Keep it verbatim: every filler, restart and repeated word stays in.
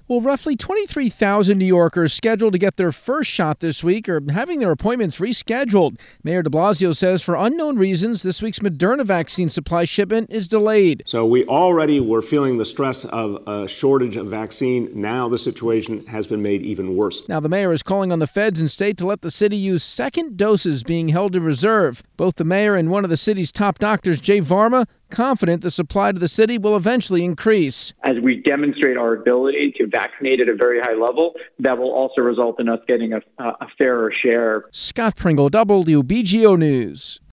Well, roughly twenty-three thousand New Yorkers scheduled to get their first shot this week are having their appointments rescheduled. Mayor de Blasio says for unknown reasons, this week's Moderna vaccine supply shipment is delayed. So we already were feeling the stress of a shortage of vaccine. Now the situation has been made even worse. Now the mayor is calling on the feds and state to let the city use second doses being held in reserve. Both the mayor and one of the city's top doctors, Jay Varma, confident the supply to the city will eventually increase. As we demonstrate our ability to vaccinate at a very high level, that will also result in us getting a, a fairer share. Scott Pringle, W B G O News.